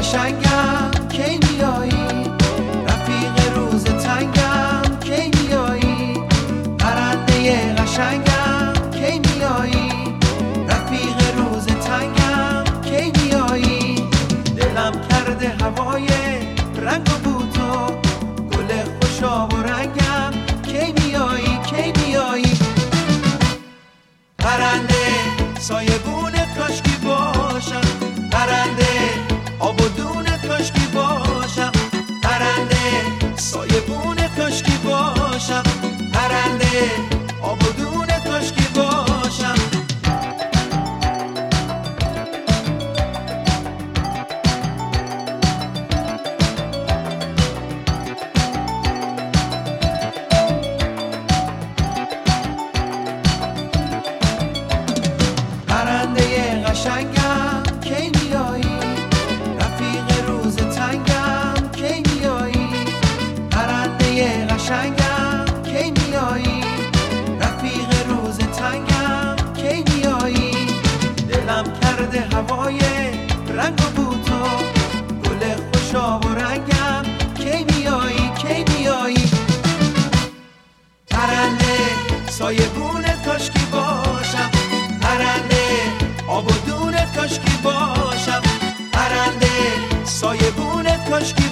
قشنگم کی میایی، رفیق روز تنگم کی میایی، پرنده قشنگم کی میایی، رفیق روز تنگم کی میایی. دلم کرده هوای رنگ و بوتو، گل خوشاب و رنگم کی میایی، کی میایی. پرنده سایبون کاشکی باشم، پرنده آب و دون کاشکی باشم، پرنده سایبون کاشکی باشم، پرنده آب و دون کاشکی باشم. پرنده قشنگم کی میایی، رفیق روز تنگم کی میایی، پرنده قشنگم کی میایی، رفیق روز تنگم کی میایی. دلم کرده هوای رنگ و بوتو، گل خوشاب و رنگم کی میایی، کی میایی. پرنده سایبون کاشکی باشم، پرنده آب و دون کاشکی باشم، پرنده سایبون کاشکی